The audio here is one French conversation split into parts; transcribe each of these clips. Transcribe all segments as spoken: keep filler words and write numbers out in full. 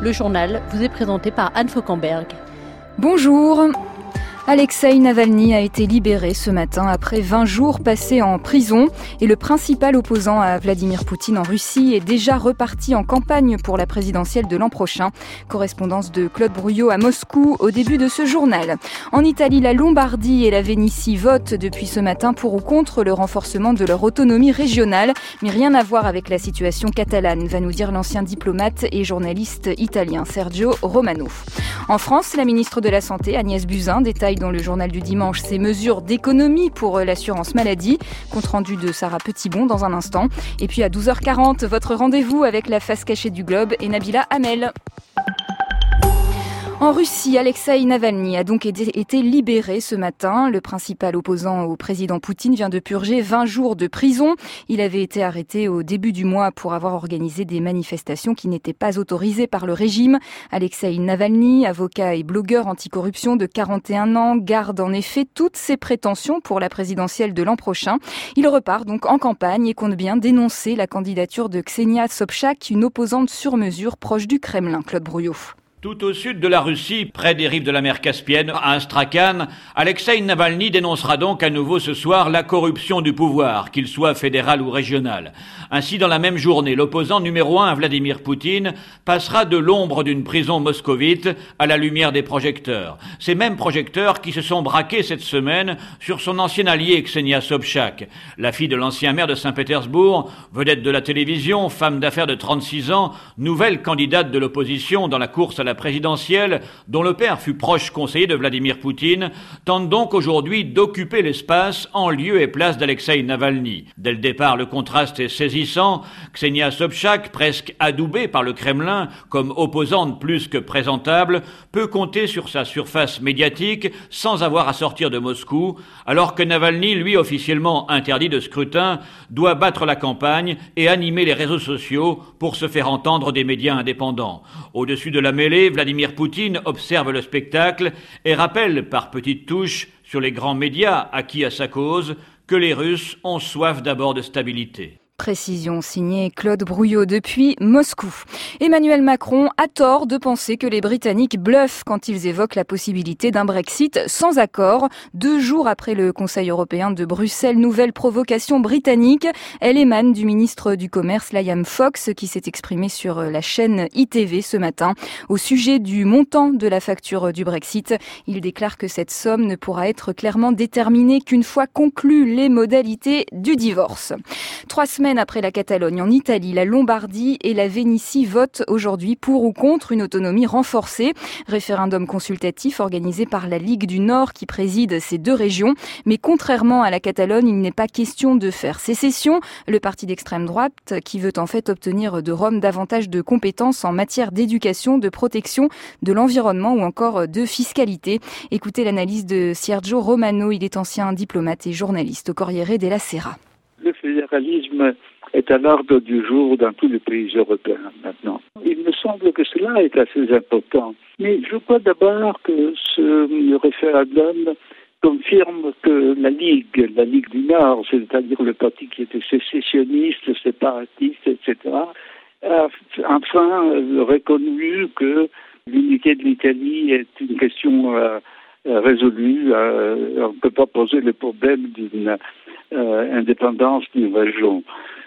Le journal vous est présenté par Anne Fauquemberg. Bonjour. Alexeï Navalny a été libéré ce matin après vingt jours passés en prison et le principal opposant à Vladimir Poutine en Russie est déjà reparti en campagne pour la présidentielle de l'an prochain. Correspondance de Claude Brouillot à Moscou au début de ce journal. En Italie, la Lombardie et la Vénétie votent depuis ce matin pour ou contre le renforcement de leur autonomie régionale, mais rien à voir avec la situation catalane, va nous dire l'ancien diplomate et journaliste italien Sergio Romano. En France, la ministre de la Santé, Agnès Buzyn, détaille dans le journal du dimanche ces mesures d'économie pour l'assurance maladie. Compte rendu de Sarah Petitbon dans un instant. Et puis à douze heures quarante, votre rendez-vous avec la face cachée du globe et Nabila Hamel. En Russie, Alexeï Navalny a donc été libéré ce matin. Le principal opposant au président Poutine vient de purger vingt jours de prison. Il avait été arrêté au début du mois pour avoir organisé des manifestations qui n'étaient pas autorisées par le régime. Alexeï Navalny, avocat et blogueur anticorruption de quarante et un ans, garde en effet toutes ses prétentions pour la présidentielle de l'an prochain. Il repart donc en campagne et compte bien dénoncer la candidature de Ksenia Sobchak, une opposante sur mesure proche du Kremlin. Claude Brouillot. Tout au sud de la Russie, près des rives de la mer Caspienne, à Astrakhan, Alexeï Navalny dénoncera donc à nouveau ce soir la corruption du pouvoir, qu'il soit fédéral ou régional. Ainsi, dans la même journée, l'opposant numéro un à Vladimir Poutine passera de l'ombre d'une prison moscovite à la lumière des projecteurs. Ces mêmes projecteurs qui se sont braqués cette semaine sur son ancien allié Ksenia Sobchak, la fille de l'ancien maire de Saint-Pétersbourg, vedette de la télévision, femme d'affaires de trente-six ans, nouvelle candidate de l'opposition dans la course à la présidentielle, dont le père fut proche conseiller de Vladimir Poutine, tente donc aujourd'hui d'occuper l'espace en lieu et place d'Alexeï Navalny. Dès le départ, le contraste est saisissant. Ksenia Sobchak, presque adoubée par le Kremlin comme opposante plus que présentable, peut compter sur sa surface médiatique sans avoir à sortir de Moscou, alors que Navalny, lui officiellement interdit de scrutin, doit battre la campagne et animer les réseaux sociaux pour se faire entendre des médias indépendants. Au-dessus de la mêlée, Vladimir Poutine observe le spectacle et rappelle par petites touches sur les grands médias acquis à sa cause que les Russes ont soif d'abord de stabilité. Précision signée Claude Brouillot depuis Moscou. Emmanuel Macron a tort de penser que les Britanniques bluffent quand ils évoquent la possibilité d'un Brexit sans accord. Deux jours après le Conseil européen de Bruxelles, nouvelle provocation britannique. Elle émane du ministre du Commerce, Liam Fox, qui s'est exprimé sur la chaîne I T V ce matin. Au sujet du montant de la facture du Brexit, il déclare que cette somme ne pourra être clairement déterminée qu'une fois conclues les modalités du divorce. Trois semaines après la Catalogne, en Italie, la Lombardie et la Vénétie votent aujourd'hui pour ou contre une autonomie renforcée. Référendum consultatif organisé par la Ligue du Nord qui préside ces deux régions. Mais contrairement à la Catalogne, il n'est pas question de faire sécession. Le parti d'extrême droite qui veut en fait obtenir de Rome davantage de compétences en matière d'éducation, de protection, de l'environnement ou encore de fiscalité. Écoutez l'analyse de Sergio Romano, il est ancien diplomate et journaliste au Corriere della Sera. Le fédéralisme est à l'ordre du jour dans tous les pays européens maintenant. Il me semble que cela est assez important. Mais je crois d'abord que ce référendum confirme que la Ligue, la Ligue du Nord, c'est-à-dire le parti qui était sécessionniste, séparatiste, et cetera, a enfin reconnu que l'unité de l'Italie est une question euh, résolue. Euh, on ne peut pas poser le problème d'une euh, indépendance d'une région.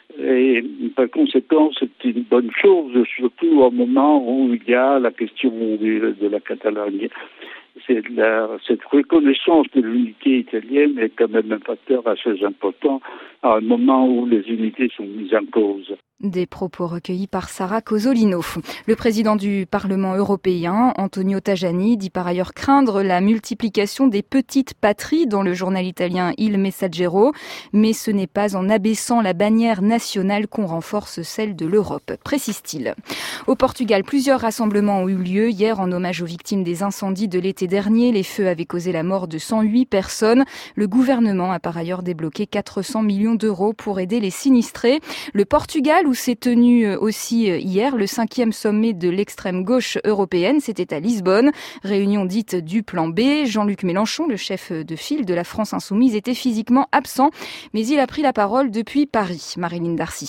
Et par conséquent, c'est une bonne chose, surtout au moment où il y a la question de, de la Catalogne. C'est la, cette reconnaissance de l'unité italienne est quand même un facteur assez important à un moment où les unités sont mises en cause. Des propos recueillis par Sara Cosolino. Le président du Parlement européen, Antonio Tajani, dit par ailleurs craindre la multiplication des petites patries dans le journal italien Il Messaggero, mais ce n'est pas en abaissant la bannière nationale qu'on renforce celle de l'Europe, précise-t-il. Au Portugal, plusieurs rassemblements ont eu lieu hier en hommage aux victimes des incendies de l'été dernier. Les feux avaient causé la mort de cent huit personnes. Le gouvernement a par ailleurs débloqué quatre cents millions d'euros pour aider les sinistrés. Le Portugal, où s'est tenu aussi hier le cinquième sommet de l'extrême gauche européenne, c'était à Lisbonne, réunion dite du plan B. Jean-Luc Mélenchon, le chef de file de la France Insoumise, était physiquement absent, mais il a pris la parole depuis Paris. Marilyn Darcy.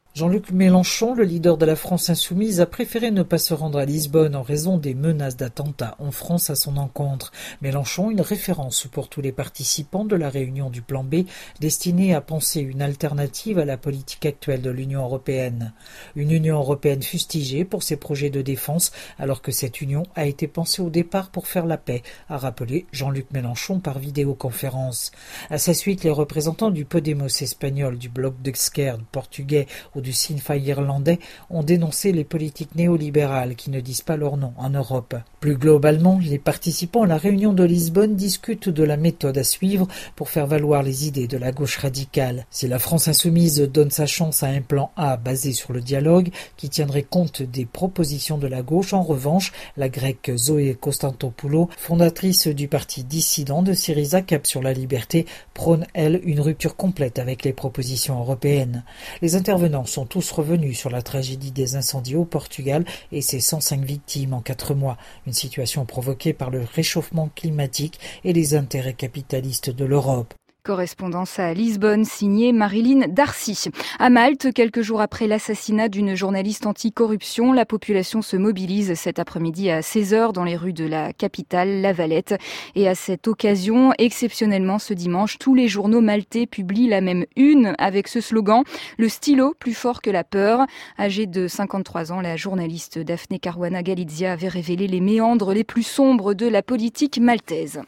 Jean-Luc Mélenchon, le leader de la France insoumise, a préféré ne pas se rendre à Lisbonne en raison des menaces d'attentats en France à son encontre. Mélenchon, une référence pour tous les participants de la réunion du plan B, destinée à penser une alternative à la politique actuelle de l'Union européenne. Une Union européenne fustigée pour ses projets de défense, alors que cette union a été pensée au départ pour faire la paix, a rappelé Jean-Luc Mélenchon par vidéoconférence. À sa suite, les représentants du Podemos espagnol, du Bloc d'Esquerda portugais ou du Sinn Féin irlandais ont dénoncé les politiques néolibérales qui ne disent pas leur nom en Europe. Plus globalement, les participants à la réunion de Lisbonne discutent de la méthode à suivre pour faire valoir les idées de la gauche radicale. Si la France insoumise donne sa chance à un plan A basé sur le dialogue qui tiendrait compte des propositions de la gauche, en revanche, la grecque Zoé Constantopoulou, fondatrice du parti dissident de Syriza Cap sur la liberté, prône, elle, une rupture complète avec les propositions européennes. Les intervenants sont tous revenus sur la tragédie des incendies au Portugal et ses cent cinq victimes en quatre mois, une situation provoquée par le réchauffement climatique et les intérêts capitalistes de l'Europe. Correspondance à Lisbonne, signée Marilyn Darcy. À Malte, quelques jours après l'assassinat d'une journaliste anticorruption, la population se mobilise cet après-midi à seize heures dans les rues de la capitale, La Valette. Et à cette occasion, exceptionnellement ce dimanche, tous les journaux maltais publient la même une avec ce slogan « Le stylo plus fort que la peur ». Âgée de cinquante-trois ans, la journaliste Daphne Caruana Galizia avait révélé les méandres les plus sombres de la politique maltaise.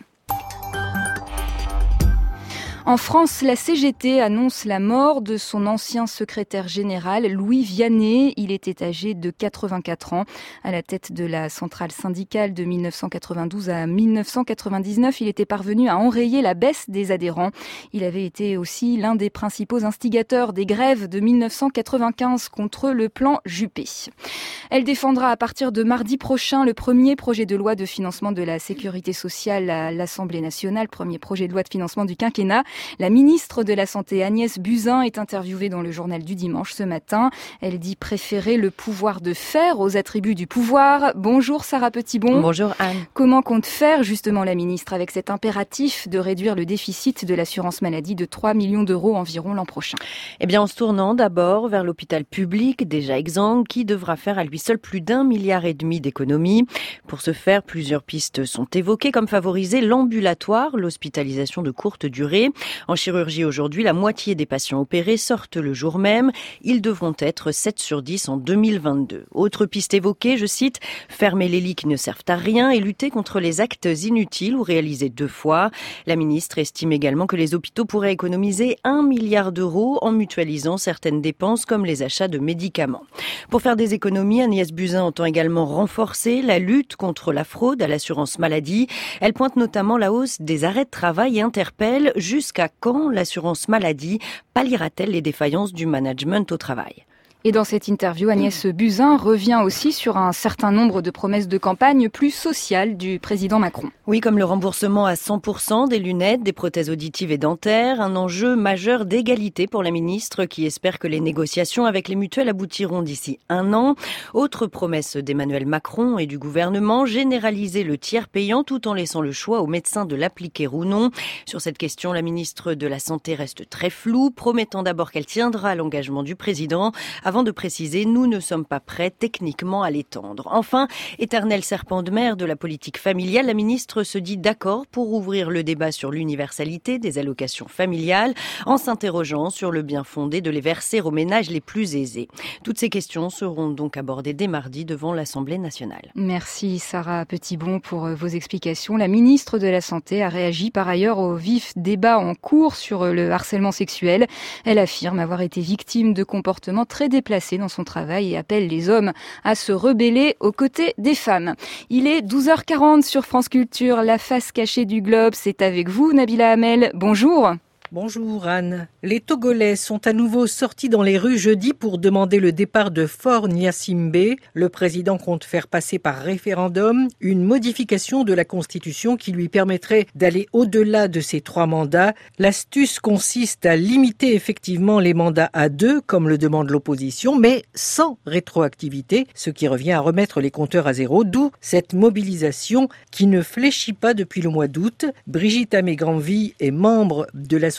En France, la C G T annonce la mort de son ancien secrétaire général, Louis Vianney. Il était âgé de quatre-vingt-quatre ans. À la tête de la centrale syndicale de mille neuf cent quatre-vingt-douze à mille neuf cent quatre-vingt-dix-neuf, il était parvenu à enrayer la baisse des adhérents. Il avait été aussi l'un des principaux instigateurs des grèves de mille neuf cent quatre-vingt-quinze contre le plan Juppé. Elle défendra à partir de mardi prochain le premier projet de loi de financement de la sécurité sociale à l'Assemblée nationale, premier projet de loi de financement du quinquennat. La ministre de la Santé, Agnès Buzyn, est interviewée dans le journal du dimanche ce matin. Elle dit préférer le pouvoir de faire aux attributs du pouvoir. Bonjour Sarah Petitbon. Bonjour Anne. Comment compte faire justement la ministre avec cet impératif de réduire le déficit de l'assurance maladie de trois millions d'euros environ l'an prochain? Eh bien en se tournant d'abord vers l'hôpital public, déjà exsangue, qui devra faire à lui seul plus d'un milliard et demi d'économies. Pour ce faire, plusieurs pistes sont évoquées, comme favoriser l'ambulatoire, l'hospitalisation de courte durée. En chirurgie aujourd'hui, la moitié des patients opérés sortent le jour même. Ils devront être sept sur dix en deux mille vingt-deux. Autre piste évoquée, je cite, fermer les lits qui ne servent à rien et lutter contre les actes inutiles ou réalisés deux fois. La ministre estime également que les hôpitaux pourraient économiser un milliard d'euros en mutualisant certaines dépenses comme les achats de médicaments. Pour faire des économies, Agnès Buzyn entend également renforcer la lutte contre la fraude à l'assurance maladie. Elle pointe notamment la hausse des arrêts de travail et interpelle jusqu'à quand l'assurance maladie palliera-t-elle les défaillances du management au travail ? Et dans cette interview, Agnès Buzyn revient aussi sur un certain nombre de promesses de campagne plus sociales du président Macron. Oui, comme le remboursement à cent pour cent des lunettes, des prothèses auditives et dentaires, un enjeu majeur d'égalité pour la ministre qui espère que les négociations avec les mutuelles aboutiront d'ici un an. Autre promesse d'Emmanuel Macron et du gouvernement, généraliser le tiers payant tout en laissant le choix aux médecins de l'appliquer ou non. Sur cette question, la ministre de la Santé reste très floue, promettant d'abord qu'elle tiendra l'engagement du président. Avant de préciser, nous ne sommes pas prêts techniquement à l'étendre. Enfin, éternel serpent de mer de la politique familiale, la ministre se dit d'accord pour ouvrir le débat sur l'universalité des allocations familiales en s'interrogeant sur le bien fondé de les verser aux ménages les plus aisés. Toutes ces questions seront donc abordées dès mardi devant l'Assemblée nationale. Merci Sarah Petitbon pour vos explications. La ministre de la Santé a réagi par ailleurs au vif débat en cours sur le harcèlement sexuel. Elle affirme avoir été victime de comportements très déplacé dans son travail et appelle les hommes à se rebeller aux côtés des femmes. Il est douze heures quarante sur France Culture, la face cachée du globe, c'est avec vous Nabila Hamel. Bonjour. Bonjour Anne. Les Togolais sont à nouveau sortis dans les rues jeudi pour demander le départ de Faure Gnassingbé. Le président compte faire passer par référendum une modification de la Constitution qui lui permettrait d'aller au-delà de ses trois mandats. L'astuce consiste à limiter effectivement les mandats à deux, comme le demande l'opposition, mais sans rétroactivité, ce qui revient à remettre les compteurs à zéro, d'où cette mobilisation qui ne fléchit pas depuis le mois d'août. Brigitte Amé-Granville est membre de l'association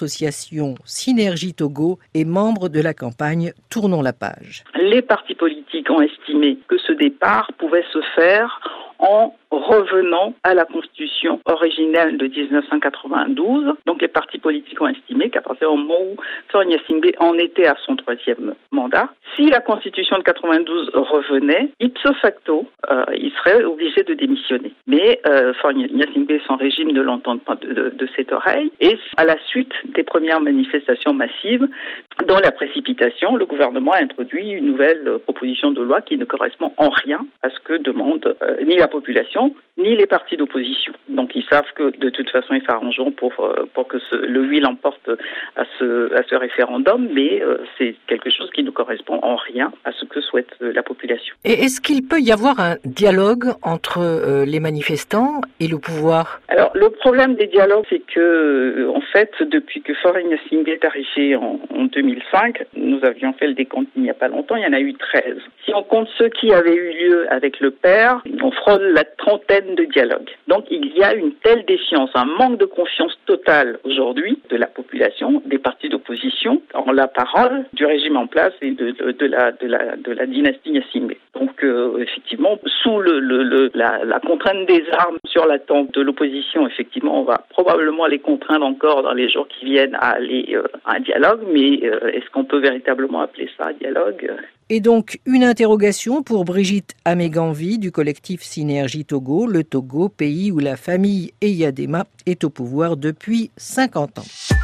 l'association Synergie Togo et membre de la campagne Tournons la page. Les partis politiques ont estimé que ce départ pouvait se faire en revenant à la constitution originelle de dix-neuf cent quatre-vingt-douze. Donc les partis politiques ont estimé qu'à partir du moment où Faure Gnassingbé en était à son troisième mandat, si la constitution de quatre-vingt-douze revenait, ipso facto, euh, il serait obligé de démissionner. Mais euh, Faure Gnassingbé, son régime ne l'entend pas de, de, de cette oreille. Et à la suite des premières manifestations massives, dans la précipitation, le gouvernement a introduit une nouvelle proposition de loi qui ne correspond en rien à ce que demande euh, ni la population, ni les partis d'opposition. Donc ils savent que de toute façon ils s'arrangeront pour pour que ce, le oui l'emporte à ce à ce référendum, mais euh, c'est quelque chose qui ne correspond en rien à ce que souhaite la population. Et est-ce qu'il peut y avoir un dialogue entre euh, les manifestants et le pouvoir? Alors le problème des dialogues, c'est que en fait depuis que Faure Gnassingbé est arrivé en, en deux mille cinq, nous avions fait le décompte il n'y a pas longtemps, il y en a eu treize. Si on compte ceux qui avaient eu lieu avec le père, on frôle la trentaine de dialogues. Donc il y a une telle défiance, un manque de confiance totale aujourd'hui de la population, des partis d'opposition, en la parole du régime en place et de, de, de, la, de, la, de la dynastie Gnassingbé. Donc euh, effectivement, sous le, le, le, la, la contrainte des armes sur la tempe de l'opposition, effectivement, on va probablement les contraindre encore dans les jours qui viennent à aller euh, à un dialogue, mais euh, est-ce qu'on peut véritablement appeler ça un dialogue ? Et donc, une interrogation pour Brigitte Améganvi du collectif Synergie Togo, le Togo, pays où la famille Eyadema est au pouvoir depuis cinquante ans.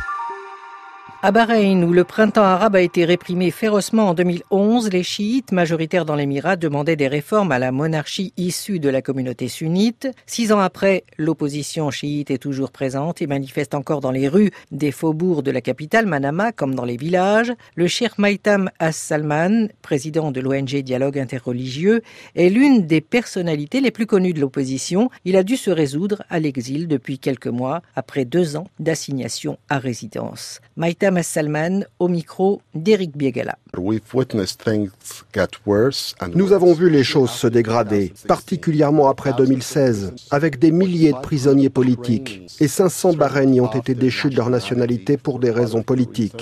À Bahreïn, où le printemps arabe a été réprimé férocement en deux mille onze, les chiites, majoritaires dans l'émirat, demandaient des réformes à la monarchie issue de la communauté sunnite. Six ans après, l'opposition chiite est toujours présente et manifeste encore dans les rues des faubourgs de la capitale, Manama, comme dans les villages. Le cheikh Maïtam As-Salman, président de l'O N G Dialogue interreligieux, est l'une des personnalités les plus connues de l'opposition. Il a dû se résoudre à l'exil depuis quelques mois, après deux ans d'assignation à résidence. Maïtam As-Salman au micro d'Éric Biegala. Nous avons vu les choses se dégrader, particulièrement après deux mille seize, avec des milliers de prisonniers politiques et cinq cents Bahreïniens ont été déchus de leur nationalité pour des raisons politiques.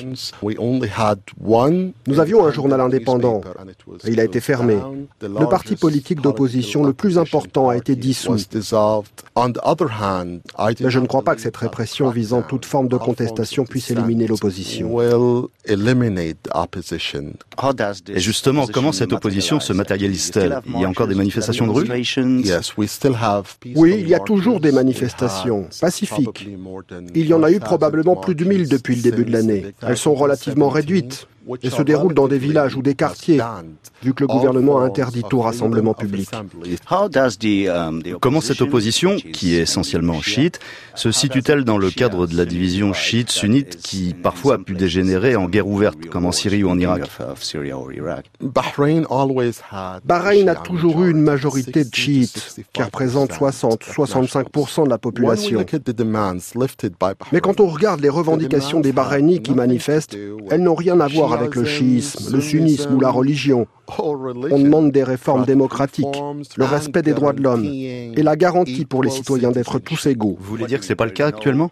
Nous avions un journal indépendant et il a été fermé. Le parti politique d'opposition le plus important a été dissous. Mais je ne crois pas que cette répression visant toute forme de contestation puisse éliminer l'opposition. Et justement, comment cette opposition se matérialise-t-elle? Il y a encore des manifestations de rue? Oui, il y a toujours des manifestations pacifiques. Il y en a eu probablement plus de mille depuis le début de l'année. Elles sont relativement réduites et se déroulent dans des villages ou des quartiers, vu que le gouvernement a interdit tout rassemblement public. Comment cette opposition, qui est essentiellement chiite, se situe-t-elle dans le cadre de la division chiite-sunnite qui parfois a pu dégénérer en guerre ouverte, comme en Syrie ou en Irak? Bahreïn a toujours eu une majorité de chiites, qui représente soixante à soixante-cinq pour cent de la population. Mais quand on regarde les revendications des Bahreïnis qui manifestent, elles n'ont rien à voir avec le chiisme, le sunnisme ou la religion. On demande des réformes démocratiques, le respect des droits de l'homme et la garantie pour les citoyens d'être tous égaux. Vous voulez dire que ce n'est pas le cas actuellement?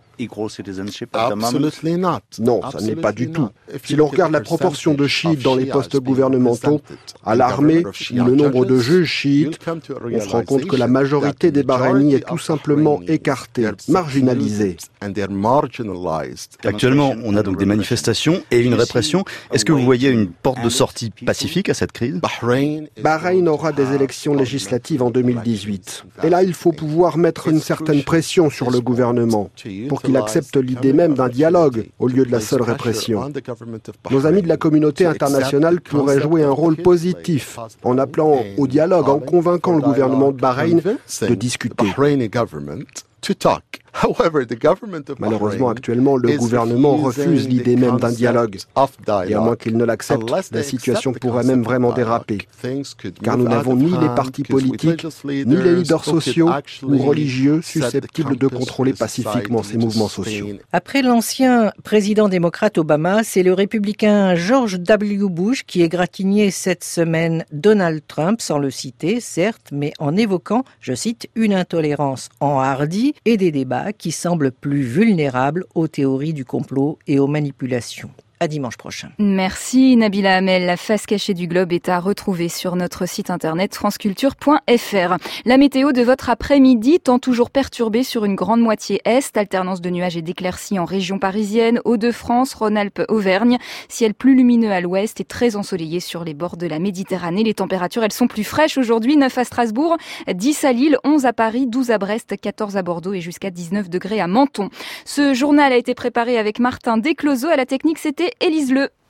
Non, ça n'est pas du tout. Si l'on regarde la proportion de chiites dans les postes gouvernementaux, à l'armée ou le nombre de juges chiites, on se rend compte que la majorité des Bahreïnis est tout simplement écartée, marginalisée. Actuellement, on a donc des manifestations et une répression. Est-ce que vous voyez une porte de sortie pacifique à cette crise? Bahreïn aura des élections législatives en deux mille dix-huit. Et là, il faut pouvoir mettre une certaine pression sur le gouvernement pour qu'il accepte l'idée même d'un dialogue au lieu de la seule répression. Nos amis de la communauté internationale pourraient jouer un rôle positif en appelant au dialogue, en convainquant le gouvernement de Bahreïn de discuter. Malheureusement, actuellement, le gouvernement refuse l'idée même d'un dialogue. Et à moins qu'il ne l'accepte, la situation pourrait même vraiment déraper. Car nous n'avons ni les partis politiques, ni les leaders sociaux ou religieux susceptibles de contrôler pacifiquement ces mouvements sociaux. Après l'ancien président démocrate Obama, c'est le républicain George W. Bush qui égratignait cette semaine Donald Trump, sans le citer, certes, mais en évoquant, je cite, une intolérance enhardie et des débats États qui semblent plus vulnérables aux théories du complot et aux manipulations. À dimanche prochain. Merci Nabila Hamel. La face cachée du globe est à retrouver sur notre site internet franceculture point f r. La météo de votre après-midi tend toujours perturbée sur une grande moitié est, alternance de nuages et d'éclaircies en région parisienne, Hauts-de-France, Rhône-Alpes, Auvergne, ciel plus lumineux à l'ouest et très ensoleillé sur les bords de la Méditerranée. Les températures, elles sont plus fraîches aujourd'hui, neuf à Strasbourg, dix à Lille, onze à Paris, douze à Brest, quatorze à Bordeaux et jusqu'à dix-neuf degrés à Menton. Ce journal a été préparé avec Martin Descloseaux. À la technique, c'était Élise Le.